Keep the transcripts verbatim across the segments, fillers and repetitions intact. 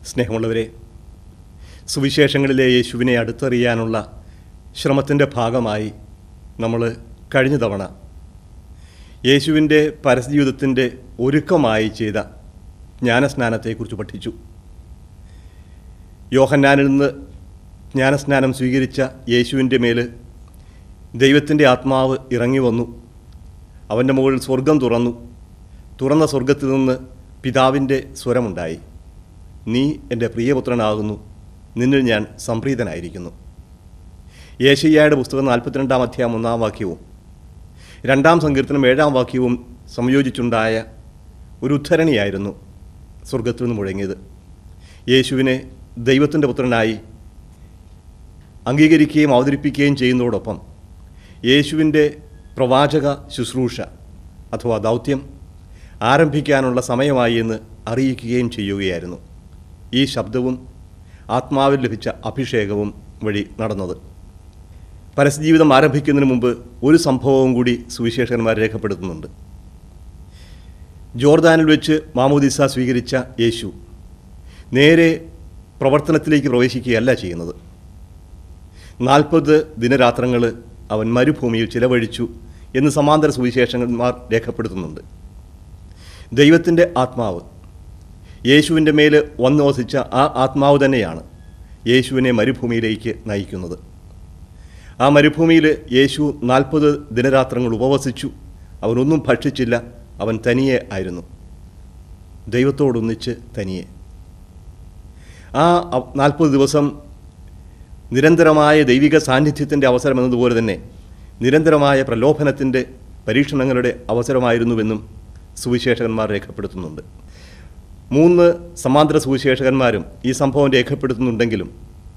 സ്നേഹമുള്ളവരെ, സുവിശേഷങ്ങളിലെ യേശുവിനെ അടുത്തറിയാനുള്ള ശ്രമത്തിൻ്റെ ഭാഗമായി നമ്മൾ കഴിഞ്ഞ തവണ യേശുവിൻ്റെ പരസ്യജീവിതത്തിൻ്റെ ഒരുക്കമായി ചെയ്ത ജ്ഞാനസ്നാനത്തെക്കുറിച്ച് പഠിച്ചു. യോഹന്നാനിൽ നിന്ന് ജ്ഞാനസ്നാനം സ്വീകരിച്ച യേശുവിൻ്റെ മേൽ ദൈവത്തിൻ്റെ ആത്മാവ് ഇറങ്ങി വന്നു. അവൻ്റെ മുകളിൽ സ്വർഗം തുറന്നു. തുറന്ന സ്വർഗത്തിൽ നിന്ന് പിതാവിൻ്റെ സ്വരമുണ്ടായി, നീ എൻ്റെ പ്രിയപുത്രനാകുന്നു, നിന്നിൽ ഞാൻ സംപ്രീതനായിരിക്കുന്നു. യേശയ്യായുടെ പുസ്തകം നാൽപ്പത്തിരണ്ടാം അധ്യായം ഒന്നാം വാക്യവും രണ്ടാം സങ്കീർത്തനം ഏഴാം വാക്യവും സംയോജിച്ചുണ്ടായ ഒരു ഉദ്ധരണിയായിരുന്നു സ്വർഗത്തിൽ നിന്ന് മുഴങ്ങിയത്. യേശുവിനെ ദൈവത്തിൻ്റെ പുത്രനായി അംഗീകരിക്കുകയും അവതരിപ്പിക്കുകയും ചെയ്യുന്നതോടൊപ്പം യേശുവിൻ്റെ പ്രവാചക ശുശ്രൂഷ അഥവാ ദൗത്യം ആരംഭിക്കാനുള്ള സമയമായി എന്ന് അറിയിക്കുകയും ചെയ്യുകയായിരുന്നു ഈ ശബ്ദവും ആത്മാവിൽ ലഭിച്ച അഭിഷേകവും വഴി നടന്നത്. പരസ്യജീവിതം ആരംഭിക്കുന്നതിന് മുമ്പ് ഒരു സംഭവവും കൂടി സുവിശേഷകന്മാർ രേഖപ്പെടുത്തുന്നുണ്ട്. ജോർദാനിൽ വെച്ച് മാമോദീസ സ്വീകരിച്ച യേശു നേരെ പ്രവർത്തനത്തിലേക്ക് പ്രവേശിക്കുകയല്ല ചെയ്യുന്നത്. നാൽപ്പത് ദിനരാത്രങ്ങൾ അവൻ മരുഭൂമിയിൽ ചിലവഴിച്ചു എന്ന് സമാന്തര സുവിശേഷകന്മാർ രേഖപ്പെടുത്തുന്നുണ്ട്. ദൈവത്തിൻ്റെ ആത്മാവ് യേശുവിൻ്റെ മേൽ വന്നോസിച്ച ആ ആത്മാവ് തന്നെയാണ് യേശുവിനെ മരുഭൂമിയിലേക്ക് നയിക്കുന്നത്. ആ മരുഭൂമിയിൽ യേശു നാൽപ്പത് ദിനരാത്രങ്ങൾ ഉപവസിച്ചു. അവനൊന്നും ഭക്ഷിച്ചില്ല. അവൻ തനിയെ ആയിരുന്നു, ദൈവത്തോടൊന്നിച്ച് തനിയെ. ആ നാൽപ്പത് ദിവസം നിരന്തരമായ ദൈവിക സാന്നിധ്യത്തിൻ്റെ അവസരം എന്നതുപോലെ തന്നെ നിരന്തരമായ പ്രലോഭനത്തിൻ്റെ പരീക്ഷണങ്ങളുടെ അവസരമായിരുന്നുവെന്നും സുവിശേഷകന്മാർ രേഖപ്പെടുത്തുന്നുണ്ട്. മൂന്ന് സമാന്തര സുവിശേഷകന്മാരും ഈ സംഭവം രേഖപ്പെടുത്തുന്നുണ്ടെങ്കിലും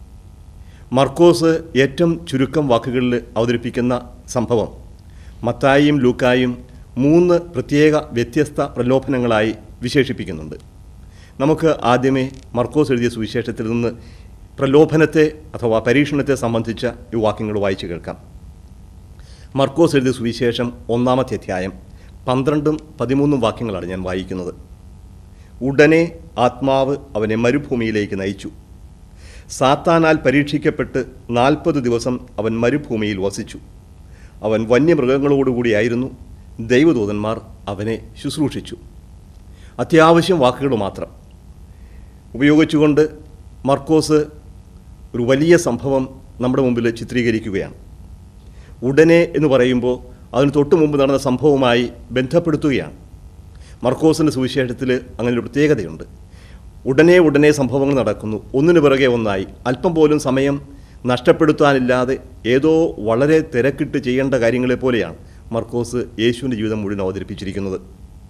മർക്കോസ് ഏറ്റവും ചുരുക്കം വാക്കുകളിൽ അവതരിപ്പിക്കുന്ന സംഭവം മത്തായിയും ലൂക്കായും മൂന്ന് പ്രത്യേക വ്യത്യസ്ത പ്രലോഭനങ്ങളായി വിശേഷിപ്പിക്കുന്നുണ്ട്. നമുക്ക് ആദ്യമേ മർക്കോസ് എഴുതിയ സുവിശേഷത്തിൽ നിന്ന് പ്രലോഭനത്തെ അഥവാ പരീക്ഷണത്തെ സംബന്ധിച്ച ഈ വാക്യങ്ങൾ വായിച്ചു കേൾക്കാം. മർക്കോസ് എഴുതിയ സുവിശേഷം ഒന്നാമത്തെ അധ്യായം പന്ത്രണ്ടും പതിമൂന്നും വാക്യങ്ങളാണ് ഞാൻ വായിക്കുന്നത്. ഉടനെ ആത്മാവ് അവനെ മരുഭൂമിയിലേക്ക് നയിച്ചു. സാത്താനാൽ പരീക്ഷിക്കപ്പെട്ട് നാൽപ്പത് ദിവസം അവൻ മരുഭൂമിയിൽ വസിച്ചു. അവൻ വന്യമൃഗങ്ങളോടുകൂടിയായിരുന്നു. ദൈവദൂതന്മാർ അവനെ ശുശ്രൂഷിച്ചു. അത്യാവശ്യം വാക്കുകൾ മാത്രം ഉപയോഗിച്ചുകൊണ്ട് മർക്കോസ് ഒരു വലിയ സംഭവം നമ്മുടെ മുമ്പിൽ ചിത്രീകരിക്കുകയാണ്. ഉടനെ എന്ന് പറയുമ്പോൾ അതിന് തൊട്ട് മുമ്പ് നടന്ന സംഭവവുമായി ബന്ധപ്പെടുത്തുകയാണ്. മർക്കോസിൻ്റെ സുവിശേഷത്തിൽ അങ്ങനെ ഒരു പ്രത്യേകതയുണ്ട്. ഉടനെ ഉടനെ സംഭവങ്ങൾ നടക്കുന്നു, ഒന്നിനു പിറകെ ഒന്നായി. അല്പം പോലും സമയം നഷ്ടപ്പെടുത്താനില്ലാതെ ഏതോ വളരെ തിരക്കിട്ട് ചെയ്യേണ്ട കാര്യങ്ങളെപ്പോലെയാണ് മർക്കോസ് യേശുവിൻ്റെ ജീവിതം മുഴുവൻ അവതരിപ്പിച്ചിരിക്കുന്നത്.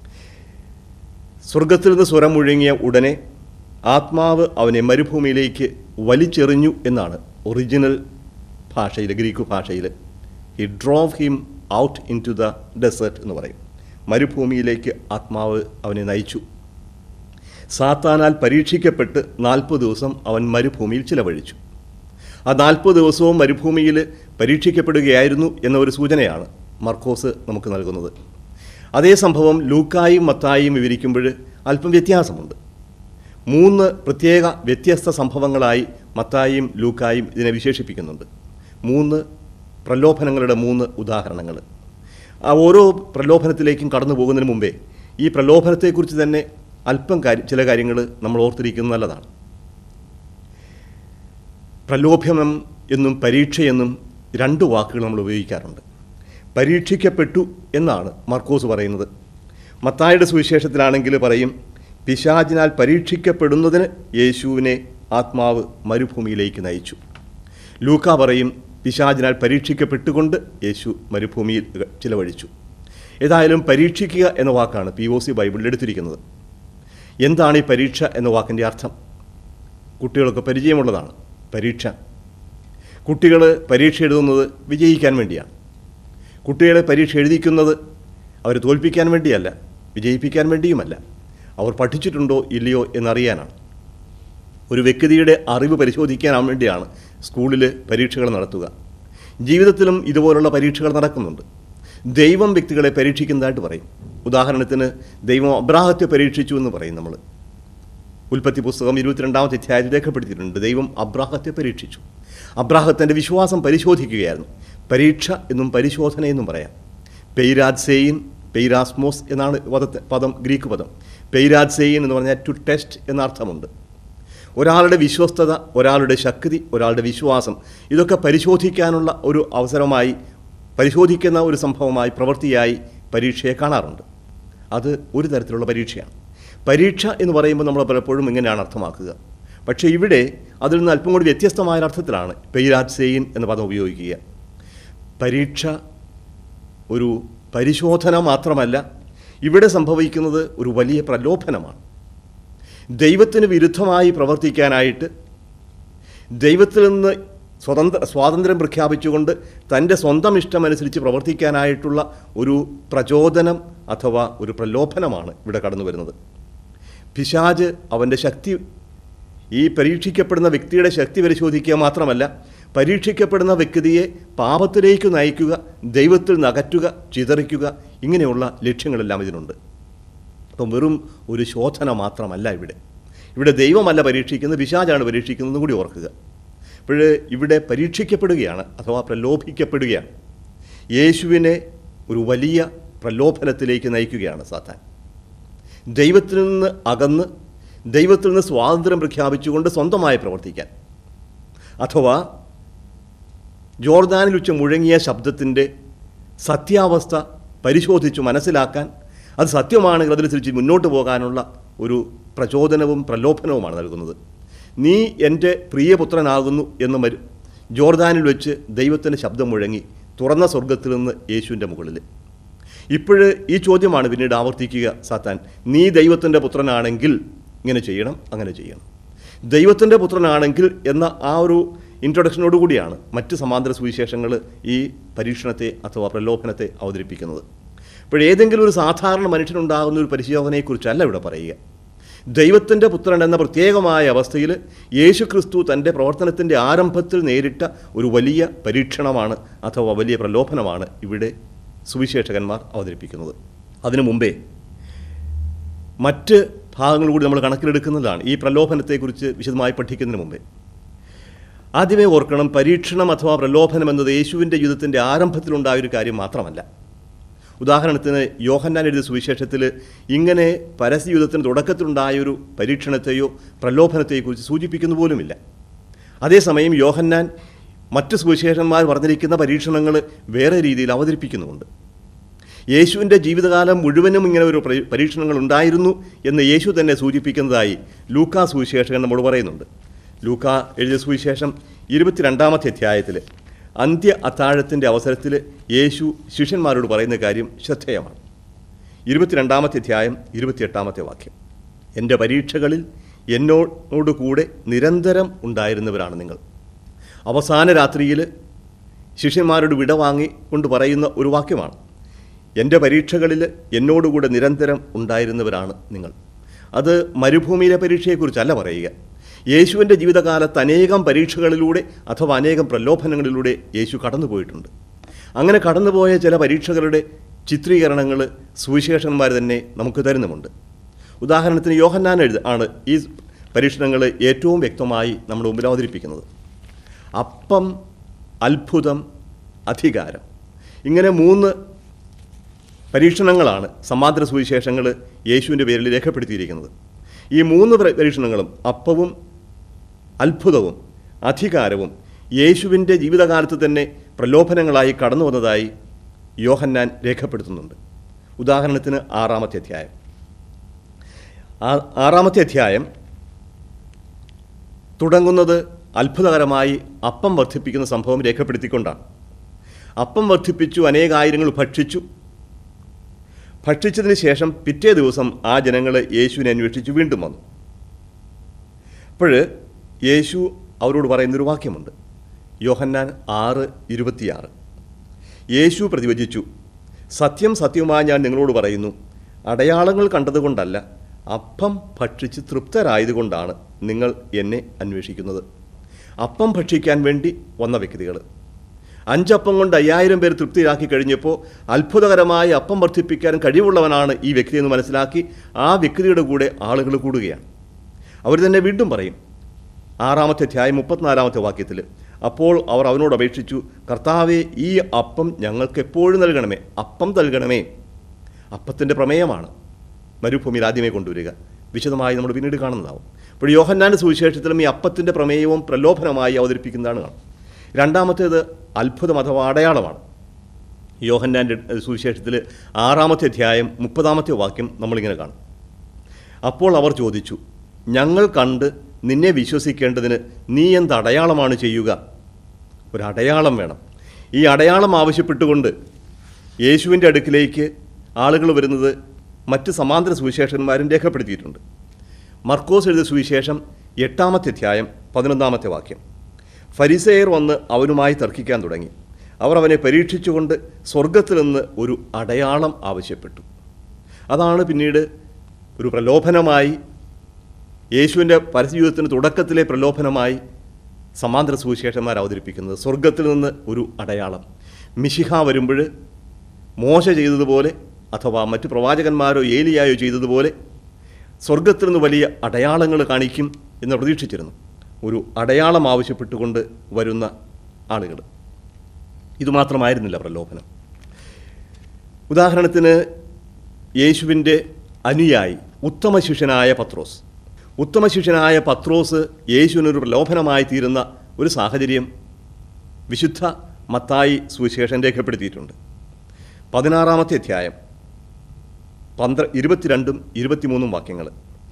സ്വർഗത്തിൽ നിന്ന് സ്വരം മുഴങ്ങിയ ഉടനെ ആത്മാവ് അവനെ മരുഭൂമിയിലേക്ക് വലിച്ചെറിഞ്ഞു എന്നാണ് ഒറിജിനൽ ഭാഷയിൽ, ഗ്രീക്ക് ഭാഷയിൽ. He drove him out into the desert എന്ന് പറയും. മരുഭൂമിയിലേക്ക് ആത്മാവ് അവനെ നയിച്ചു. സാത്താനാൽ പരീക്ഷിക്കപ്പെട്ട് നാൽപ്പത് ദിവസം അവൻ മരുഭൂമിയിൽ ചിലവഴിച്ചു. ആ നാൽപ്പത് ദിവസവും മരുഭൂമിയിൽ പരീക്ഷിക്കപ്പെടുകയായിരുന്നു എന്ന ഒരു സൂചനയാണ് മർക്കോസ് നമുക്ക് നൽകുന്നത്. അതേ സംഭവം ലൂക്കായും മത്തായിയും വിവരിക്കുമ്പോൾ അല്പം വ്യത്യാസമുണ്ട്. മൂന്ന് പ്രത്യേക വ്യത്യസ്ത സംഭവങ്ങളായി മത്തായിയും ലൂക്കായും ഇതിനെ വിശേഷിപ്പിക്കുന്നുണ്ട്. മൂന്ന് പ്രലോഭനങ്ങളുടെ മൂന്ന് ഉദാഹരണങ്ങൾ. ആ ഓരോ പ്രലോഭനത്തിലേക്കും കടന്നു പോകുന്നതിന് മുമ്പേ ഈ പ്രലോഭനത്തെക്കുറിച്ച് തന്നെ അല്പം കാര്യം ചില കാര്യങ്ങൾ നമ്മൾ ഓർത്തിരിക്കുന്നത് നല്ലതാണ്. പ്രലോഭനം എന്നും പരീക്ഷയെന്നും രണ്ട് വാക്കുകൾ നമ്മൾ ഉപയോഗിക്കാറുണ്ട്. പരീക്ഷിക്കപ്പെട്ടു എന്നാണ് മർക്കോസ് പറയുന്നത്. മത്തായിയുടെ സുവിശേഷത്തിലാണെങ്കിൽ പറയും, പിശാചിനാൽ പരീക്ഷിക്കപ്പെടുന്നതിന് യേശുവിനെ ആത്മാവ് മരുഭൂമിയിലേക്ക് നയിച്ചു. ലൂക്ക പറയും, പിശാചിനാൽ പരീക്ഷിക്കപ്പെട്ടുകൊണ്ട് യേശു മരുഭൂമിയിൽ ചിലവഴിച്ചു. ഏതായാലും പരീക്ഷിക്കുക എന്ന വാക്കാണ് പി ഒ സി ബൈബിളിൽ എടുത്തിരിക്കുന്നത്. എന്താണ് ഈ പരീക്ഷ എന്ന വാക്കിൻ്റെ അർത്ഥം? കുട്ടികൾക്ക് പരിചയമുള്ളതാണ്. പരീക്ഷ, കുട്ടികൾ പരീക്ഷ എഴുതുന്നത് വിജയിക്കാൻ വേണ്ടിയാണ്. കുട്ടികളെ പരീക്ഷ എഴുതിക്കുന്നത് അവർ തോൽപ്പിക്കാൻ വേണ്ടിയല്ല, വിജയിപ്പിക്കാൻ വേണ്ടിയുമല്ല. അവർ പഠിച്ചിട്ടുണ്ടോ ഇല്ലയോ എന്നറിയാനാണ്. ഒരു വ്യക്തിയുടെ അറിവ് പരിശോധിക്കാൻ വേണ്ടിയാണ് സ്കൂളിൽ പരീക്ഷകൾ നടത്തുക. ജീവിതത്തിലും ഇതുപോലുള്ള പരീക്ഷകൾ നടക്കുന്നുണ്ട്. ദൈവം വ്യക്തികളെ പരീക്ഷിക്കുന്നതായിട്ട് പറയും. ഉദാഹരണത്തിന് ദൈവം അബ്രാഹത്തെ പരീക്ഷിച്ചു എന്ന് പറയും നമ്മൾ. ഉൽപ്പത്തി പുസ്തകം ഇരുപത്തിരണ്ടാമത്തെ അധ്യായത്തിൽ രേഖപ്പെടുത്തിയിട്ടുണ്ട്. ദൈവം അബ്രാഹത്തെ പരീക്ഷിച്ചു. അബ്രാഹത്തിൻ്റെ വിശ്വാസം പരിശോധിക്കുകയായിരുന്നു. പരീക്ഷ എന്നും പരിശോധന എന്നും പറയാം. പെയ്രാദ്സെയിൻ, പെയ്രാസ്മോസ് എന്നാണ് പദത്തെ പദം, ഗ്രീക്ക് പദം. പെയ്രാദ്സെയിൻ എന്ന് പറഞ്ഞാൽ ടു ടെസ്റ്റ് എന്ന അർത്ഥമുണ്ട്. ഒരാളുടെ വിശ്വസ്തത, ഒരാളുടെ ശക്തി, ഒരാളുടെ വിശ്വാസം, ഇതൊക്കെ പരിശോധിക്കാനുള്ള ഒരു അവസരമായി, പരിശോധിക്കുന്ന ഒരു സംഭവമായി, പ്രവൃത്തിയായി പരീക്ഷയെ കാണാറുണ്ട്. അത് ഒരു തരത്തിലുള്ള പരീക്ഷയാണ്. പരീക്ഷ എന്ന് പറയുമ്പോൾ നമ്മൾ പലപ്പോഴും ഇങ്ങനെയാണ് അർത്ഥമാക്കുക. പക്ഷേ ഇവിടെ അതിൽ നിന്ന് അല്പം കൂടി വ്യത്യസ്തമായ അർത്ഥത്തിലാണ് പെയ്രാദ്സെയിൻ എന്ന പദം ഉപയോഗിക്കുക. പരീക്ഷ ഒരു പരിശോധന മാത്രമല്ല, ഇവിടെ സംഭവിക്കുന്നത് ഒരു വലിയ പ്രലോഭനമാണ്. ദൈവത്തിന് വിരുദ്ധമായി പ്രവർത്തിക്കാനായിട്ട്, ദൈവത്തിൽ നിന്ന് സ്വതന്ത്ര സ്വാതന്ത്ര്യം പ്രഖ്യാപിച്ചുകൊണ്ട് തൻ്റെ സ്വന്തം ഇഷ്ടമനുസരിച്ച് പ്രവർത്തിക്കാനായിട്ടുള്ള ഒരു പ്രചോദനം അഥവാ ഒരു പ്രലോഭനമാണ് ഇവിടെ കടന്നു വരുന്നത്. പിശാച് അവൻ്റെ ശക്തി, ഈ പരീക്ഷിക്കപ്പെടുന്ന വ്യക്തിയുടെ ശക്തി പരിശോധിക്കുക മാത്രമല്ല, പരീക്ഷിക്കപ്പെടുന്ന വ്യക്തിയെ പാപത്തിലേക്ക് നയിക്കുക, ദൈവത്തിൽ നിന്ന് അകറ്റുക, ചിതറിക്കുക, ഇങ്ങനെയുള്ള ലക്ഷ്യങ്ങളെല്ലാം ഇതിനുണ്ട്. അപ്പം വെറും ഒരു ശോധന മാത്രമല്ല ഇവിടെ. ഇവിടെ ദൈവമല്ല പരീക്ഷിക്കുന്നത്, പിശാചാണ് പരീക്ഷിക്കുന്നതെന്ന് കൂടി ഓർക്കുക. അപ്പോൾ ഇവിടെ പരീക്ഷിക്കപ്പെടുകയാണ് അഥവാ പ്രലോഭിക്കപ്പെടുകയാണ്. യേശുവിനെ ഒരു വലിയ പ്രലോഭനത്തിലേക്ക് നയിക്കുകയാണ് സാത്താൻ. ദൈവത്തിൽ നിന്ന് അകന്ന്, ദൈവത്തിൽ നിന്ന് സ്വാതന്ത്ര്യം പ്രഖ്യാപിച്ചുകൊണ്ട് സ്വന്തമായി പ്രവർത്തിക്കാൻ, അഥവാ ജോർദാനിൽ വെച്ച് മുഴങ്ങിയ ശബ്ദത്തിൻ്റെ സത്യാവസ്ഥ പരിശോധിച്ചു മനസ്സിലാക്കാൻ, അത് സത്യമാണെങ്കിൽ അതനുസരിച്ച് മുന്നോട്ട് പോകാനുള്ള ഒരു പ്രചോദനവും പ്രലോഭനവുമാണ് നൽകുന്നത്. നീ എൻ്റെ പ്രിയപുത്രനാകുന്നു എന്ന് മരു ജോർദാനിൽ വെച്ച് ദൈവത്തിൻ്റെ ശബ്ദം മുഴങ്ങി തുറന്ന സ്വർഗത്തിൽ നിന്ന് യേശുവിൻ്റെ മുകളിൽ. ഇപ്പോഴ് ഈ ചോദ്യമാണ് പിന്നീട് ആവർത്തിക്കുക സാത്താൻ. നീ ദൈവത്തിൻ്റെ പുത്രനാണെങ്കിൽ ഇങ്ങനെ ചെയ്യണം, അങ്ങനെ ചെയ്യണം. ദൈവത്തിൻ്റെ പുത്രനാണെങ്കിൽ എന്ന ആ ഒരു ഇൻട്രൊഡക്ഷനോടുകൂടിയാണ് മറ്റ് സമാന്തര സുവിശേഷങ്ങൾ ഈ പരീക്ഷണത്തെ അഥവാ പ്രലോഭനത്തെ അവതരിപ്പിക്കുന്നത്. ഇപ്പോൾ ഏതെങ്കിലും ഒരു സാധാരണ മനുഷ്യനുണ്ടാകുന്ന ഒരു പരിശോധനയെക്കുറിച്ചല്ല ഇവിടെ പറയുക. ദൈവത്തിൻ്റെ പുത്രൻ എന്ന പ്രത്യേകമായ അവസ്ഥയിൽ യേശു ക്രിസ്തു തൻ്റെ പ്രവർത്തനത്തിൻ്റെ ആരംഭത്തിൽ നേരിട്ട ഒരു വലിയ പരീക്ഷണമാണ് അഥവാ വലിയ പ്രലോഭനമാണ് ഇവിടെ സുവിശേഷകന്മാർ അവതരിപ്പിക്കുന്നത്. അതിനു മുമ്പേ മറ്റ് ഭാഗങ്ങൾ കൂടി നമ്മൾ കണക്കിലെടുക്കുന്നതാണ് ഈ പ്രലോഭനത്തെക്കുറിച്ച് വിശദമായി പഠിക്കുന്നതിന് മുമ്പേ. ആദ്യമേ ഓർക്കണം, പരീക്ഷണം അഥവാ പ്രലോഭനം എന്നത് യേശുവിൻ്റെ ജീവിതത്തിൻ്റെ ആരംഭത്തിലുണ്ടായൊരു കാര്യം മാത്രമല്ല. ഉദാഹരണത്തിന് യോഹന്നാൻ എഴുതിയ സുവിശേഷത്തിൽ ഇങ്ങനെ പരസ്യയുദ്ധത്തിന് തുടക്കത്തിലുണ്ടായൊരു പരീക്ഷണത്തെയോ പ്രലോഭനത്തെക്കുറിച്ച് സൂചിപ്പിക്കുന്നു പോലുമില്ല. അതേസമയം യോഹന്നാൻ മറ്റ് സുവിശേഷന്മാർ പറഞ്ഞിരിക്കുന്ന പരീക്ഷണങ്ങൾ വേറെ രീതിയിൽ അവതരിപ്പിക്കുന്നുമുണ്ട്. യേശുവിൻ്റെ ജീവിതകാലം മുഴുവനും ഇങ്ങനെ ഒരു പരീക്ഷണങ്ങൾ ഉണ്ടായിരുന്നു എന്ന് യേശു തന്നെ സൂചിപ്പിക്കുന്നതായി ലൂക്കാ സുവിശേഷകൻ നമ്മൾ പറയുന്നുണ്ട്. ലൂക്കാ എഴുതിയ സുവിശേഷം ഇരുപത്തിരണ്ടാമത്തെ അധ്യായത്തിൽ അന്ത്യ അത്താഴത്തിൻ്റെ അവസരത്തിൽ യേശു ശിഷ്യന്മാരോട് പറയുന്ന കാര്യം ശ്രദ്ധേയമാണ്. ഇരുപത്തിരണ്ടാമത്തെ അധ്യായം ഇരുപത്തിയെട്ടാമത്തെ വാക്യം. എൻ്റെ പരീക്ഷകളിൽ എന്നോട് കൂടെ നിരന്തരം ഉണ്ടായിരുന്നവരാണ് നിങ്ങൾ. അവസാന രാത്രിയിൽ ശിഷ്യന്മാരോട് വിട വാങ്ങി കൊണ്ട് പറയുന്ന ഒരു വാക്യമാണ്. എൻ്റെ പരീക്ഷകളിൽ എന്നോടുകൂടെ നിരന്തരം ഉണ്ടായിരുന്നവരാണ് നിങ്ങൾ. അത് മരുഭൂമിയിലെ പരീക്ഷയെക്കുറിച്ചല്ല പറയുക. യേശുവിൻ്റെ ജീവിതകാലത്ത് അനേകം പരീക്ഷകളിലൂടെ അഥവാ അനേകം പ്രലോഭനങ്ങളിലൂടെ യേശു കടന്നുപോയിട്ടുണ്ട്. അങ്ങനെ കടന്നുപോയ ചില പരീക്ഷകളുടെ ചിത്രീകരണങ്ങൾ സുവിശേഷന്മാർ തന്നെ നമുക്ക് തരുന്നുമുണ്ട്. ഉദാഹരണത്തിന് യോഹന്നാൻ എഴുത ആണ് ഈ പരീക്ഷണങ്ങൾ ഏറ്റവും വ്യക്തമായി നമ്മുടെ മുമ്പിൽ അവതരിപ്പിക്കുന്നത്. അപ്പം, അത്ഭുതം, അധികാരം, ഇങ്ങനെ മൂന്ന് പരീക്ഷണങ്ങളാണ് സമാന്തര സുവിശേഷങ്ങൾ യേശുവിൻ്റെ പേരിൽ രേഖപ്പെടുത്തിയിരിക്കുന്നത്. ഈ മൂന്ന് പരീക്ഷണങ്ങളും, അപ്പവും അത്ഭുതവും അധികാരവും, യേശുവിൻ്റെ ജീവിതകാലത്ത് തന്നെ പ്രലോഭനങ്ങളായി കടന്നു വന്നതായി യോഹന്നാൻ രേഖപ്പെടുത്തുന്നുണ്ട്. ഉദാഹരണത്തിന് ആറാമത്തെ അധ്യായം ആറാമത്തെ അധ്യായം തുടങ്ങുന്നത് അത്ഭുതകരമായി അപ്പം വർദ്ധിപ്പിക്കുന്ന സംഭവം രേഖപ്പെടുത്തിക്കൊണ്ടാണ്. അപ്പം വർദ്ധിപ്പിച്ചു, അനേകായിരങ്ങൾ ഭക്ഷിച്ചു. ഭക്ഷിച്ചതിന് ശേഷം പിറ്റേ ദിവസം ആ ജനങ്ങൾ യേശുവിനെ അന്വേഷിച്ച് വീണ്ടും വന്നു. അപ്പോൾ യേശു അവരോട് പറയുന്നൊരു വാക്യമുണ്ട്. യോഹന്നാൻ ആറ് ഇരുപത്തിയാറ്. യേശു പ്രതിവചിച്ചു, സത്യം സത്യമായി ഞാൻ നിങ്ങളോട് പറയുന്നു, അടയാളങ്ങൾ കണ്ടതുകൊണ്ടല്ല, അപ്പം ഭക്ഷിച്ച് തൃപ്തരായതുകൊണ്ടാണ് നിങ്ങൾ എന്നെ അന്വേഷിക്കുന്നത്. അപ്പം ഭക്ഷിക്കാൻ വേണ്ടി വന്ന വ്യക്തികൾ അഞ്ചപ്പം കൊണ്ട് അയ്യായിരം പേർ തൃപ്തിയിലാക്കി കഴിഞ്ഞപ്പോൾ അത്ഭുതകരമായി അപ്പം വർദ്ധിപ്പിക്കാൻ കഴിവുള്ളവനാണ് ഈ വ്യക്തിയെന്ന് മനസ്സിലാക്കി ആ വ്യക്തിയുടെ കൂടെ ആളുകൾ കൂടുകയാണ്. അവർ തന്നെ വീണ്ടും പറയും. ആറാമത്തെ അധ്യായം മുപ്പത്തിനാലാമത്തെ വാക്യത്തിൽ, അപ്പോൾ അവർ അവനോട് അപേക്ഷിച്ചു, കർത്താവേ, ഈ അപ്പം ഞങ്ങൾക്ക് എപ്പോഴും നൽകണമേ. അപ്പം നൽകണമേ. അപ്പത്തിൻ്റെ പ്രമേയമാണ് മരുഭൂമിയിൽ ആദ്യമേ കൊണ്ടുവരിക. വിശദമായി നമ്മൾ പിന്നീട് കാണുന്നതാവും. അപ്പോൾ യോഹന്നാൻ്റെ സുവിശേഷത്തിലും ഈ അപ്പത്തിൻ്റെ പ്രമേയവും പ്രലോഭനമായി അവതരിപ്പിക്കുന്നതാണ് കാണും. രണ്ടാമത്തേത് അത്ഭുതം അഥവാ അടയാളമാണ്. യോഹന്നാൻ്റെ സുവിശേഷത്തിൽ ആറാമത്തെ അധ്യായം മുപ്പതാമത്തെ വാക്യം നമ്മളിങ്ങനെ കാണും. അപ്പോൾ അവർ ചോദിച്ചു, ഞങ്ങൾ കണ്ട് നിന്നെ വിശ്വസിക്കേണ്ടതിന് നീ എന്ത് അടയാളമാണ് ചെയ്യുക? ഒരടയാളം വേണം. ഈ അടയാളം ആവശ്യപ്പെട്ടുകൊണ്ട് യേശുവിൻ്റെ അടുക്കിലേക്ക് ആളുകൾ വരുന്നത് മറ്റ് സമാന്തര സുവിശേഷന്മാരും രേഖപ്പെടുത്തിയിട്ടുണ്ട്. മർക്കോസ് എഴുതിയ സുവിശേഷം എട്ടാമത്തെ അധ്യായം പതിനൊന്നാമത്തെ വാക്യം, ഫരിസേയർ വന്ന് അവനുമായി തർക്കിക്കാൻ തുടങ്ങി. അവർ അവനെ പരീക്ഷിച്ചുകൊണ്ട് സ്വർഗത്തിൽ നിന്ന് ഒരു അടയാളം ആവശ്യപ്പെട്ടു. അതാണ് പിന്നീട് ഒരു പ്രലോഭനമായി, യേശുവിൻ്റെ പരസ്യജീവിതത്തിൻ്റെ തുടക്കത്തിലെ പ്രലോഭനമായി സമാന്തര സുവിശേഷന്മാർ അവതരിപ്പിക്കുന്നത്. സ്വർഗത്തിൽ നിന്ന് ഒരു അടയാളം. മിശിഹ വരുമ്പോൾ മോശ ചെയ്തതുപോലെ അഥവാ മറ്റു പ്രവാചകന്മാരോ ഏലിയായോ ചെയ്തതുപോലെ സ്വർഗത്തിൽ നിന്ന് വലിയ അടയാളങ്ങൾ കാണിക്കും എന്ന് പ്രതീക്ഷിച്ചിരുന്നു. ഒരു അടയാളം ആവശ്യപ്പെട്ടുകൊണ്ട് വരുന്ന ആളുകൾ. ഇതുമാത്രമായിരുന്നില്ല പ്രലോഭനം. ഉദാഹരണത്തിന് യേശുവിൻ്റെ അനുയായി ഉത്തമ ശിഷ്യനായ പത്രോസ് ഉത്തമ ശിഷ്യനായ പത്രോസ് യേശുവിനൊരു പ്രലോഭനമായി തീരുന്ന ഒരു സാഹചര്യം വിശുദ്ധ മത്തായി സുവിശേഷം രേഖപ്പെടുത്തിയിട്ടുണ്ട്. പതിനാറാമത്തെ അധ്യായം പന്ത്ര ഇരുപത്തിരണ്ടും ഇരുപത്തിമൂന്നും വാക്യങ്ങൾ.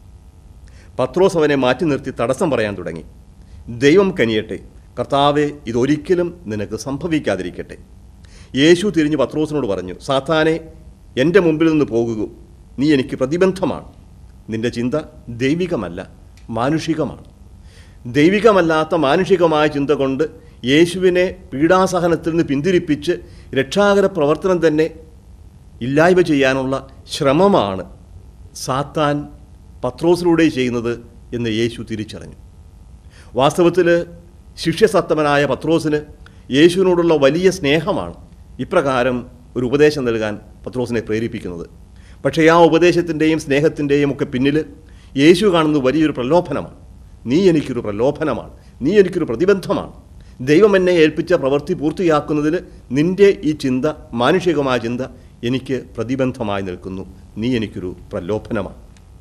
പത്രോസ് അവനെ മാറ്റി നിർത്തി തടസ്സം പറയാൻ തുടങ്ങി. ദൈവം കനിയട്ടെ, കർത്താവെ, ഇതൊരിക്കലും നിനക്ക് സംഭവിക്കാതിരിക്കട്ടെ. യേശു തിരിഞ്ഞ് പത്രോസിനോട് പറഞ്ഞു, സാത്താനെ, എൻ്റെ മുമ്പിൽ നിന്ന് പോകുക, നീ എനിക്ക് പ്രതിബന്ധമാണ്. നിൻ്റെ ചിന്ത ദൈവികമല്ല, മാനുഷികമാണ്. ദൈവികമല്ലാത്ത മാനുഷികമായ ചിന്ത കൊണ്ട് യേശുവിനെ പീഡാസഹനത്തിൽ നിന്ന് പിന്തിരിപ്പിച്ച് രക്ഷാകര പ്രവർത്തനം തന്നെ ഇല്ലായ്മ ചെയ്യാനുള്ള ശ്രമമാണ് സാത്താൻ പത്രോസിലൂടെ ചെയ്യുന്നത് എന്ന് യേശു തിരിച്ചറിഞ്ഞു. വാസ്തവത്തിൽ ശിഷ്യസത്തമനായ പത്രോസിന് യേശുവിനോടുള്ള വലിയ സ്നേഹമാണ് ഇപ്രകാരം ഒരു ഉപദേശം നൽകാൻ പത്രോസിനെ പ്രേരിപ്പിക്കുന്നത്. പക്ഷേ ആ ഉപദേശത്തിൻ്റെയും സ്നേഹത്തിൻ്റെയും ഒക്കെ പിന്നിൽ യേശു കാണുന്നത് വലിയൊരു പ്രലോഭനമാണ്. നീ എനിക്കൊരു പ്രലോഭനമാണ്, നീ എനിക്കൊരു പ്രതിബന്ധമാണ്. ദൈവം എന്നെ ഏൽപ്പിച്ച പ്രവൃത്തി പൂർത്തിയാക്കുന്നതിൽ നിൻ്റെ ഈ ചിന്ത, മാനുഷികമായ ചിന്ത, എനിക്ക് പ്രതിബന്ധമായി നിൽക്കുന്നു. നീ എനിക്കൊരു പ്രലോഭനമാണ്.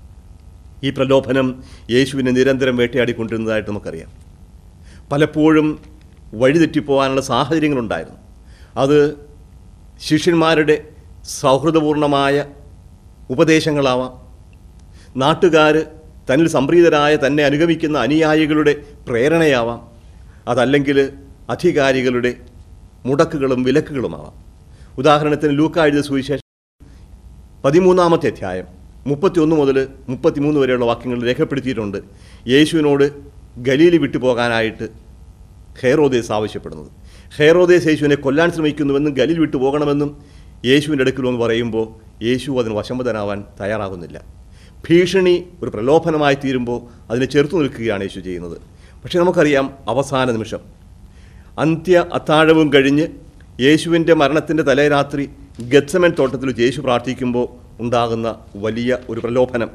ഈ പ്രലോഭനം യേശുവിനെ നിരന്തരം വേട്ടയാടിക്കൊണ്ടിരുന്നതായിട്ട് നമുക്കറിയാം. പലപ്പോഴും വഴിതെറ്റിപ്പോകാനുള്ള സാഹചര്യങ്ങളുണ്ടായിരുന്നു. അത് ശിഷ്യന്മാരുടെ സൗഹൃദപൂർണമായ ഉപദേശങ്ങളാവാം, നാട്ടുകാർ തന്നിൽ സംപ്രീതരായ തന്നെ അനുഗമിക്കുന്ന അനുയായികളുടെ പ്രേരണയാവാം, അതല്ലെങ്കിൽ അധികാരികളുടെ മുടക്കുകളും വിലക്കുകളുമാവാം. ഉദാഹരണത്തിന് ലൂക്കാ എഴുതിയ സുവിശേഷം പതിമൂന്നാമത്തെ അധ്യായം മുപ്പത്തിയൊന്ന് മുതൽ മുപ്പത്തിമൂന്ന് വരെയുള്ള വാക്യങ്ങൾ രേഖപ്പെടുത്തിയിട്ടുണ്ട്. യേശുവിനോട് ഗലീലി വിട്ടുപോകാനായിട്ട് ഹെരോദേസ് ആവശ്യപ്പെടുന്നത്. ഹെരോദേസ് യേശുവിനെ കൊല്ലാൻ ശ്രമിക്കുന്നുവെന്നും ഗലീൽ വിട്ടു പോകണമെന്നും യേശുവിൻ്റെ അടുക്കൽ എന്ന് പറയുമ്പോൾ യേശു അതിന് വശംവദനാവാൻ തയ്യാറാകുന്നില്ല. ഭീഷണി ഒരു പ്രലോഭനമായി തീരുമ്പോൾ അതിനെ ചെറുത്തു നിൽക്കുകയാണ് യേശു ചെയ്യുന്നത്. പക്ഷേ നമുക്കറിയാം, അവസാന നിമിഷം അന്ത്യ അത്താഴവും കഴിഞ്ഞ് യേശുവിൻ്റെ മരണത്തിൻ്റെ തലേരാത്രി ഗെത്സമൻ തോട്ടത്തിൽ യേശു പ്രാർത്ഥിക്കുമ്പോൾ ഉണ്ടാകുന്ന വലിയ ഒരു പ്രലോഭനം.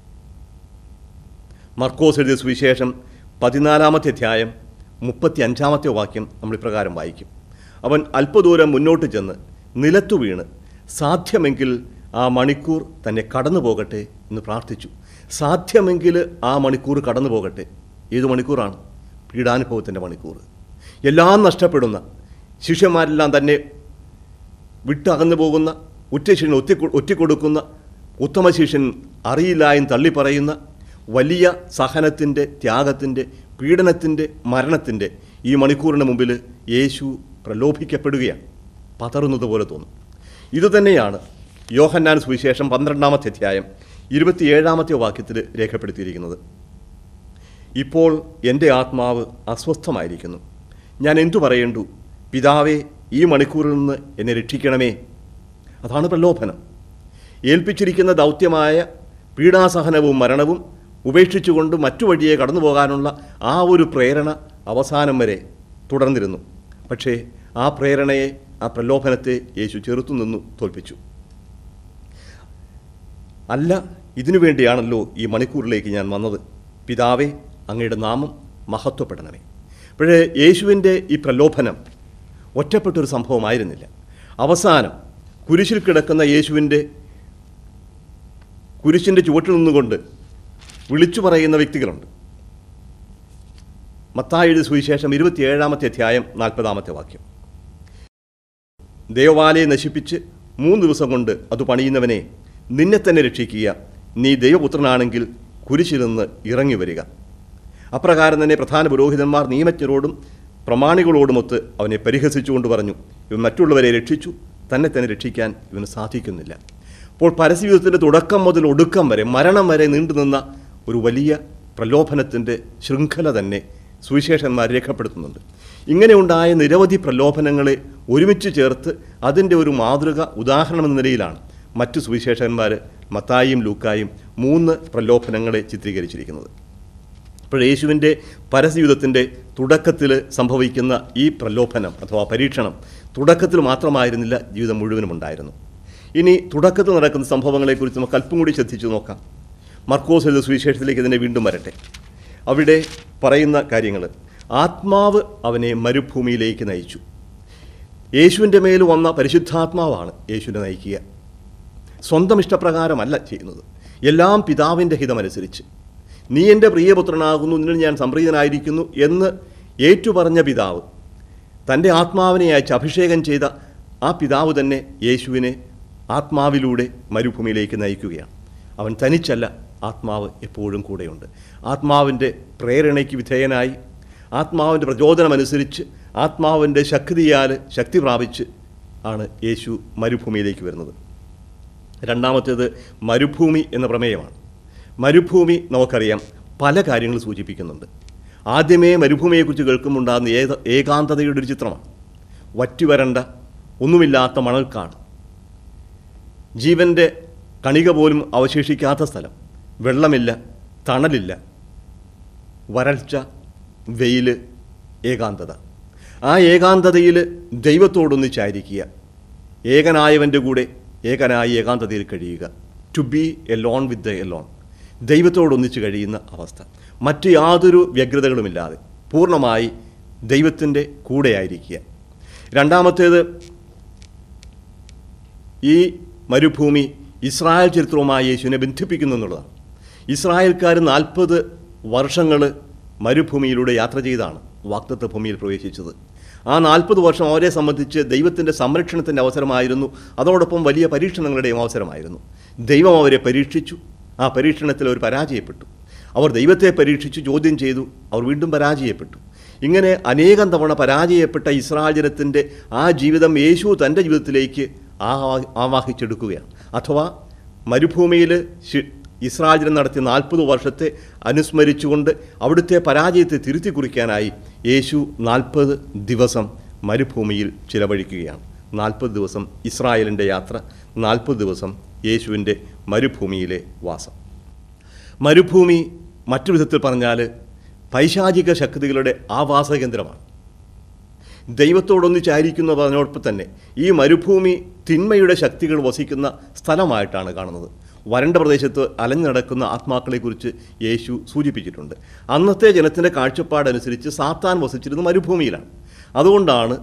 മർക്കോസ് എഴുതിയ സുവിശേഷം പതിനാലാമത്തെ അധ്യായം മുപ്പത്തി അഞ്ചാമത്തെ വാക്യം നമ്മൾ ഇപ്രകാരം വായിക്കും. അവൻ അല്പദൂരം മുന്നോട്ട് ചെന്ന് നിലത്തു വീണ് സാധ്യമെങ്കിൽ ആ മണിക്കൂർ തന്നെ കടന്നു പോകട്ടെ എന്ന് പ്രാർത്ഥിച്ചു. സാധ്യമെങ്കിൽ ആ മണിക്കൂർ കടന്നു പോകട്ടെ. ഏതു മണിക്കൂറാണ്? പീഡാനുഭവത്തിൻ്റെ മണിക്കൂർ. എല്ലാം നഷ്ടപ്പെടുന്ന, ശിഷ്യന്മാരെല്ലാം തന്നെ വിട്ടകന്നു പോകുന്ന, ഉറ്റശിഷ്യൻ ഒറ്റി ഒറ്റിക്കൊടുക്കുന്ന, ഉത്തമ ശിഷ്യൻ അറിയില്ലായും തള്ളിപ്പറയുന്ന വലിയ സഹനത്തിൻ്റെ, ത്യാഗത്തിൻ്റെ, പീഡനത്തിൻ്റെ, മരണത്തിൻ്റെ ഈ മണിക്കൂറിന് മുമ്പിൽ യേശു പ്രലോഭിക്കപ്പെടുകയാണ്. പതറുന്നത് പോലെ തോന്നും. ഇതുതന്നെയാണ് യോഹന്നാൻ സുവിശേഷം പന്ത്രണ്ടാമത്തെ അധ്യായം ഇരുപത്തിയേഴാമത്തെ വാക്യത്തിൽ രേഖപ്പെടുത്തിയിരിക്കുന്നത്. ഇപ്പോൾ എൻ്റെ ആത്മാവ് അസ്വസ്ഥമായിരിക്കുന്നു. ഞാൻ എന്തു പറയേണ്ടു? പിതാവേ, ഈ മണിക്കൂറിൽ നിന്ന് എന്നെ രക്ഷിക്കണമേ. അതാണ് പ്രലോഭനം. ഏൽപ്പിച്ചിരിക്കുന്ന ദൗത്യമായ പീഡാസഹനവും മരണവും ഉപേക്ഷിച്ചുകൊണ്ട് മറ്റു വഴിയെ കടന്നു പോകാനുള്ള ആ ഒരു പ്രേരണ അവസാനം വരെ തുടർന്നിരുന്നു. പക്ഷേ ആ പ്രേരണയെ, ആ പ്രലോഭനത്തെ യേശു ചെറുത്തു നിന്നു തോൽപ്പിച്ചു. അല്ല, ഇതിനു വേണ്ടിയാണല്ലോ ഈ മണിക്കൂറിലേക്ക് ഞാൻ വന്നത്. പിതാവേ, അങ്ങയുടെ നാമം മഹത്വപ്പെടണമേ. അപ്പോഴേ യേശുവിൻ്റെ ഈ പ്രലോഭനം ഒറ്റപ്പെട്ടൊരു സംഭവമായിരുന്നില്ല. അവസാനം കുരിശിൽ കിടക്കുന്ന യേശുവിൻ്റെ കുരിശിൻ്റെ ചുവട്ടിൽ നിന്നുകൊണ്ട് വിളിച്ചു പറയുന്ന വ്യക്തികളുണ്ട്. മത്തായി എഴുതിയ സുവിശേഷം ഇരുപത്തിയേഴാമത്തെ അധ്യായം നാൽപ്പതാമത്തെ വാക്യം. ദേവാലയം നശിപ്പിച്ച് മൂന്ന് ദിവസം കൊണ്ട് അത് പണിയുന്നവനെ, നിന്നെ തന്നെ രക്ഷിക്കുക. നീ ദൈവപുത്രനാണെങ്കിൽ കുരിശിൽ നിന്ന് ഇറങ്ങി വരിക. അപ്രകാരം തന്നെ പ്രധാന പുരോഹിതന്മാർ നിയമജ്ഞരോടും പ്രമാണികളോടുമൊത്ത് അവനെ പരിഹസിച്ചുകൊണ്ട് പറഞ്ഞു, ഇവൻ മറ്റുള്ളവരെ രക്ഷിച്ചു, തന്നെ തന്നെ രക്ഷിക്കാൻ ഇവന് സാധിക്കുന്നില്ല. അപ്പോൾ പരസ്യയുദ്ധത്തിൻ്റെ തുടക്കം മുതൽ ഒടുക്കം വരെ, മരണം വരെ നീണ്ടുനിന്ന ഒരു വലിയ പ്രലോഭനത്തിൻ്റെ ശൃംഖല തന്നെ സുവിശേഷന്മാർ രേഖപ്പെടുത്തുന്നുണ്ട്. ഇങ്ങനെ ഉണ്ടായ നിരവധി പ്രലോഭനങ്ങളെ ഒരുമിച്ച് ചേർത്ത് അതിൻ്റെ ഒരു മാതൃക ഉദാഹരണം എന്ന നിലയിലാണ് മറ്റു സുവിശേഷന്മാർ മത്തായിയും ലൂക്കായും മൂന്ന് പ്രലോഭനങ്ങളെ ചിത്രീകരിച്ചിരിക്കുന്നത്. അപ്പോൾ യേശുവിൻ്റെ പരസ്യയുദ്ധത്തിൻ്റെ തുടക്കത്തിൽ സംഭവിക്കുന്ന ഈ പ്രലോഭനം അഥവാ പരീക്ഷണം തുടക്കത്തിൽ മാത്രമായിരുന്നില്ല, ജീവിതം മുഴുവനും ഉണ്ടായിരുന്നു. ഇനി തുടക്കത്തിൽ നടക്കുന്ന സംഭവങ്ങളെക്കുറിച്ച് നമുക്ക് അല്പം കൂടി ശ്രദ്ധിച്ചു നോക്കാം. മർക്കോസ് എഴുതിയ സുവിശേഷത്തിലേക്ക് ഇതിനെ വീണ്ടും വരട്ടെ. അവിടെ പറയുന്ന കാര്യങ്ങൾ, ആത്മാവ് അവനെ മരുഭൂമിയിലേക്ക് നയിച്ചു. യേശുവിൻ്റെ മേൽ വന്ന പരിശുദ്ധാത്മാവാണ് യേശുവിനെ നയിക്കുക. സ്വന്തം ഇഷ്ടപ്രകാരമല്ല ചെയ്യുന്നത്, എല്ലാം പിതാവിൻ്റെ ഹിതമനുസരിച്ച്. നീ എൻ്റെ പ്രിയപുത്രനാകുന്നു, നിന്നിൽ ഞാൻ സംപ്രീതനായിരിക്കുന്നു എന്ന് ഏറ്റുപറഞ്ഞ പിതാവ്, തൻ്റെ ആത്മാവിനെ അയച്ച് അഭിഷേകം ചെയ്ത ആ പിതാവ് തന്നെ യേശുവിനെ ആത്മാവിലൂടെ മരുഭൂമിയിലേക്ക് നയിക്കുകയാണ്. അവൻ തനിച്ചല്ല, ആത്മാവ് എപ്പോഴും കൂടെയുണ്ട്. ആത്മാവിൻ്റെ പ്രേരണയ്ക്ക് വിധേയനായി, ആത്മാവിൻ്റെ പ്രചോദനമനുസരിച്ച്, ആത്മാവിൻ്റെ ശക്തിയാൽ ശക്തി പ്രാപിച്ച് ആണ് യേശു മരുഭൂമിയിലേക്ക് വരുന്നത്. രണ്ടാമത്തേത് മരുഭൂമി എന്ന പ്രമേയമാണ്. മരുഭൂമി നമുക്കറിയാം പല കാര്യങ്ങൾ സൂചിപ്പിക്കുന്നുണ്ട്. ആദ്യമേ മരുഭൂമിയെക്കുറിച്ച് കേൾക്കുമുണ്ടാകുന്ന ഏക ഏകാന്തതയുടെ ഒരു ചിത്രമാണ്. വറ്റിവരണ്ട ഒന്നുമില്ലാത്ത മണൽക്കാട്, ജീവൻ്റെ കണിക പോലും അവശേഷിക്കാത്ത സ്ഥലം, വെള്ളമില്ല, തണലില്ല, വരൾച്ച, വെയിൽ, ഏകാന്തത. ആ ഏകാന്തതയിൽ ദൈവത്തോടൊന്നിച്ചായിരിക്കുക, ഏകനായവൻ്റെ കൂടെ ഏകനായി ഏകാന്തതയിൽ കഴിയുക. To be alone with the alone, ദൈവത്തോടൊന്നിച്ച് കഴിയുന്ന അവസ്ഥ, മറ്റ് യാതൊരു വ്യഗ്രതകളുമില്ലാതെ പൂർണ്ണമായി ദൈവത്തിൻ്റെ കൂടെയായിരിക്കുക. രണ്ടാമത്തേത്, ഈ മരുഭൂമി ഇസ്രായേൽ ചരിത്രവുമായി യേശുവിനെ ബന്ധിപ്പിക്കുന്നു എന്നുള്ളതാണ്. ഇസ്രായേൽക്കാർ നാൽപ്പത് വർഷങ്ങൾ മരുഭൂമിയിലൂടെ യാത്ര ചെയ്താണ് വാഗ്ദത്ത ഭൂമിയിൽ പ്രവേശിച്ചത്. ആ നാൽപ്പത് വർഷം അവരെ സംബന്ധിച്ച് ദൈവത്തിൻ്റെ സംരക്ഷണത്തിൻ്റെ അവസരമായിരുന്നു, അതോടൊപ്പം വലിയ പരീക്ഷണങ്ങളുടെയും അവസരമായിരുന്നു. ദൈവം അവരെ പരീക്ഷിച്ചു, ആ പരീക്ഷണത്തിൽ അവർ പരാജയപ്പെട്ടു. അവർ ദൈവത്തെ പരീക്ഷിച്ചു, ചോദ്യം ചെയ്തു, അവർ വീണ്ടും പരാജയപ്പെട്ടു. ഇങ്ങനെ അനേകം തവണ പരാജയപ്പെട്ട ഇസ്രായേൽ ജനത്തിൻ്റെ ആ ജീവിതം യേശു തൻ്റെ ജീവിതത്തിലേക്ക് ആവാഹിച്ചെടുക്കുകയാണ്. അഥവാ മരുഭൂമിയിൽ ഇസ്രായേൽ ജനം നടത്തിയ നാൽപ്പത് വർഷത്തെ അനുസ്മരിച്ചുകൊണ്ട് അവിടുത്തെ പരാജയത്തെ തിരുത്തി കുറിക്കാനായി യേശു നാൽപ്പത് ദിവസം മരുഭൂമിയിൽ ചിലവഴിക്കുകയാണ്. നാൽപ്പത് ദിവസം ഇസ്രായേലിൻ്റെ യാത്ര, നാൽപ്പത് ദിവസം യേശുവിൻ്റെ മരുഭൂമിയിലെ വാസം. മരുഭൂമി മറ്റു വിധത്തിൽ പറഞ്ഞാൽ പൈശാചിക ശക്തികളുടെ ആവാസ കേന്ദ്രമാണ്. ദൈവത്തോടൊന്നിച്ചായിരിക്കുന്ന പറഞ്ഞോടൊപ്പം തന്നെ ഈ മരുഭൂമി തിന്മയുടെ ശക്തികൾ വസിക്കുന്ന സ്ഥലമായിട്ടാണ് കാണുന്നത്. വരണ്ട പ്രദേശത്ത് അലഞ്ഞു നടക്കുന്ന ആത്മാക്കളെക്കുറിച്ച് യേശു സൂചിപ്പിച്ചിട്ടുണ്ട്. അന്നത്തെ ജനത്തിൻ്റെ കാഴ്ചപ്പാടനുസരിച്ച് സാത്താൻ വസിച്ചിരുന്നത് മരുഭൂമിയിലാണ്. അതുകൊണ്ടാണ്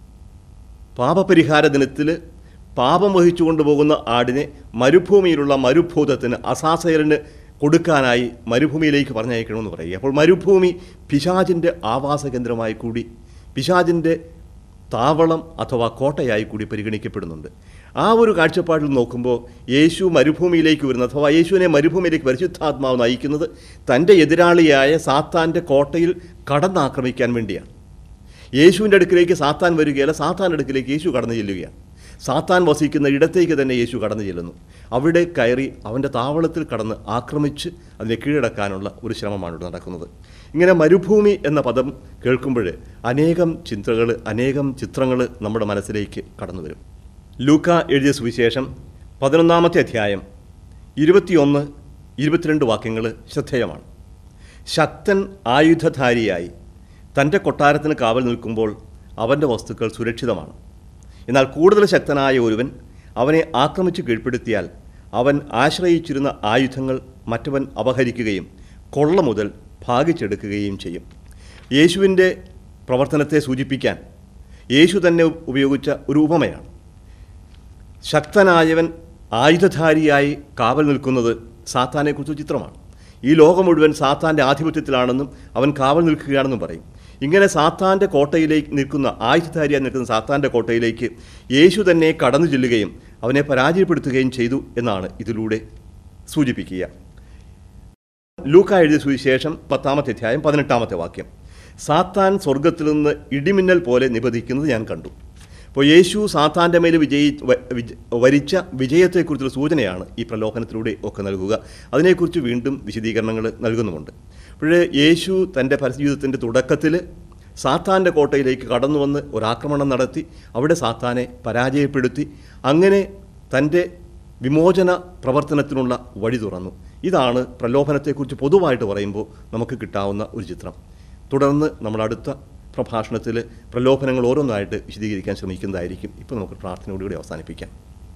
പാപപരിഹാര ദിനത്തിൽ പാപം വഹിച്ചു കൊണ്ടുപോകുന്ന ആടിനെ മരുഭൂമിയിലുള്ള മരുഭൂതത്തിന് അസാസയറിന് കൊടുക്കാനായി മരുഭൂമിയിലേക്ക് പറഞ്ഞയക്കണമെന്ന് പറയുക. അപ്പോൾ മരുഭൂമി പിശാചിൻ്റെ ആവാസ കേന്ദ്രമായി കൂടി, പിശാചിൻ്റെ താവളം അഥവാ കോട്ടയായി കൂടി പരിഗണിക്കപ്പെടുന്നുണ്ട്. ആ ഒരു കാഴ്ചപ്പാടിൽ നോക്കുമ്പോൾ യേശു മരുഭൂമിയിലേക്ക് വരുന്നത്, അഥവാ യേശുവിനെ മരുഭൂമിയിലേക്ക് പരിശുദ്ധാത്മാവ് നയിക്കുന്നത് തൻ്റെ എതിരാളിയായ സാത്താൻ്റെ കോട്ടയിൽ കടന്നാക്രമിക്കാൻ വേണ്ടിയാണ്. യേശുവിൻ്റെ അടുക്കിലേക്ക് സാത്താൻ വരികയല്ല, സാത്താൻ്റെ അടുക്കിലേക്ക് യേശു കടന്നു ചെല്ലുകയാണ്. സാത്താൻ വസിക്കുന്ന ഇടത്തേക്ക് തന്നെ യേശു കടന്നു ചെല്ലുന്നു. അവിടെ കയറി അവൻ്റെ താവളത്തിൽ കടന്ന് ആക്രമിച്ച് അതിനെ കീഴടക്കാനുള്ള ഒരു ശ്രമമാണ് ഇവിടെ നടക്കുന്നത്. ഇങ്ങനെ മരുഭൂമി എന്ന പദം കേൾക്കുമ്പോൾ അനേകം ചിന്തകൾ, അനേകം ചിത്രങ്ങൾ നമ്മുടെ മനസ്സിലേക്ക് കടന്നു വരും. ലൂക്ക എഴുതിയ സുവിശേഷം പതിനൊന്നാമത്തെ അധ്യായം ഇരുപത്തിയൊന്ന് ഇരുപത്തിരണ്ട് വാക്യങ്ങൾ ശ്രദ്ധേയമാണ്. ശക്തൻ ആയുധധാരിയായി തൻ്റെ കൊട്ടാരത്തിന് കാവൽ നിൽക്കുമ്പോൾ അവൻ്റെ വസ്തുക്കൾ സുരക്ഷിതമാണ്. എന്നാൽ കൂടുതൽ ശക്തനായ ഒരുവൻ അവനെ ആക്രമിച്ച് കീഴ്പ്പെടുത്തിയാൽ അവൻ ആശ്രയിച്ചിരുന്ന ആയുധങ്ങൾ മറ്റവൻ അപഹരിക്കുകയും കൊള്ള മുതൽ ഭാഗിച്ചെടുക്കുകയും ചെയ്യും. യേശുവിൻ്റെ പ്രവർത്തനത്തെ സൂചിപ്പിക്കാൻ യേശു തന്നെ ഉപയോഗിച്ച ഒരു ഉപമയാണ്. ശക്തനായവൻ ആയുധധാരിയായി കാവൽ നിൽക്കുന്നത് സാത്താനെക്കുറിച്ച് ചിത്രമാണ്. ഈ ലോകം മുഴുവൻ സാത്താൻ്റെ ആധിപത്യത്തിലാണെന്നും അവൻ കാവൽ നിൽക്കുകയാണെന്നും പറയും. ഇങ്ങനെ സാത്താൻ്റെ കോട്ടയിലേക്ക് നിൽക്കുന്ന, ആയുധധാരിയായി നിൽക്കുന്ന സാത്താൻ്റെ കോട്ടയിലേക്ക് യേശു തന്നെ കടന്നു ചെല്ലുകയും അവനെ പരാജയപ്പെടുത്തുകയും ചെയ്തു എന്നാണ് ഇതിലൂടെ സൂചിപ്പിക്കുക. ലൂക്ക എഴുതിയ സുവിശേഷം പത്താമത്തെ അധ്യായം പതിനെട്ടാമത്തെ വാക്യം, സാത്താൻ സ്വർഗത്തിൽ നിന്ന് ഇടിമിന്നൽ പോലെ നിപതിക്കുന്നത് ഞാൻ കണ്ടു. അപ്പോൾ യേശു സാത്താൻ്റെ മേൽ വിജയി വരിച്ച വിജയത്തെക്കുറിച്ചുള്ള സൂചനയാണ് ഈ പ്രലോഭനത്തിലൂടെ ഒക്കെ നൽകുക. അതിനെക്കുറിച്ച് വീണ്ടും വിശദീകരണങ്ങൾ നൽകുന്നുമുണ്ട്. അപ്പോൾ യേശു തൻ്റെ പരസ്യജീവിതത്തിൻ്റെ തുടക്കത്തിൽ സാത്താൻ്റെ കോട്ടയിലേക്ക് കടന്നു വന്ന് ഒരാക്രമണം നടത്തി അവിടെ സാത്താനെ പരാജയപ്പെടുത്തി അങ്ങനെ തൻ്റെ വിമോചന പ്രവർത്തനത്തിനുള്ള വഴി തുറന്നു. ഇതാണ് പ്രലോഭനത്തെക്കുറിച്ച് പൊതുവായിട്ട് പറയുമ്പോൾ നമുക്ക് കിട്ടാവുന്ന ഒരു ചിത്രം. തുടർന്ന് നമ്മൾ അടുത്ത പ്രഭാഷണത്തിൽ പ്രലോഭനങ്ങൾ ഓരോന്നായിട്ട് വിശദീകരിക്കാൻ ശ്രമിക്കുന്നതായിരിക്കും. ഇപ്പോൾ നമുക്ക് പ്രാർത്ഥനയോടുകൂടി അവസാനിപ്പിക്കാം.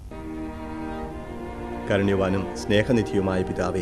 കാരുണ്യവാനും സ്നേഹനിധിയുമായ പിതാവേ,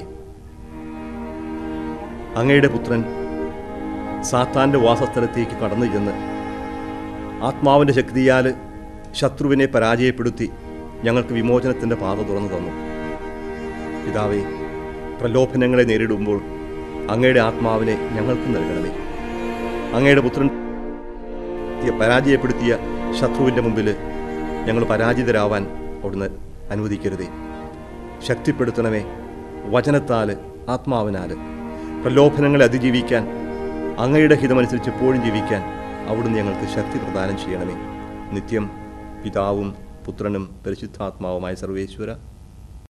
അങ്ങയുടെ പുത്രൻ സാത്താൻ്റെ വാസസ്ഥലത്തേക്ക് കടന്നു ചെന്ന് ആത്മാവിൻ്റെ ശക്തിയാൽ ശത്രുവിനെ പരാജയപ്പെടുത്തി ഞങ്ങൾക്ക് വിമോചനത്തിൻ്റെ പാത തുറന്നു തന്നു. പിതാവേ, പ്രലോഭനങ്ങളെ നേരിടുമ്പോൾ അങ്ങയുടെ ആത്മാവിനെ ഞങ്ങൾക്ക് നൽകണമേ. അങ്ങയുടെ പുത്രൻ പരാജയപ്പെടുത്തിയ ശത്രുവിൻ്റെ മുമ്പിൽ ഞങ്ങൾ പരാജിതരാവാൻ അവിടുന്ന് അനുവദിക്കരുതേ. ശക്തിപ്പെടുത്തണമേ. വചനത്താൽ, ആത്മാവിനാൽ പ്രലോഭനങ്ങളെ അതിജീവിക്കാൻ, അങ്ങയുടെ ഹിതമനുസരിച്ച് എപ്പോഴും ജീവിക്കാൻ അവിടുന്ന് ഞങ്ങൾക്ക് ശക്തി പ്രദാനം ചെയ്യണമേ. നിത്യം പിതാവും പുത്രനും പരിശുദ്ധാത്മാവുമായ സർവേശ്വര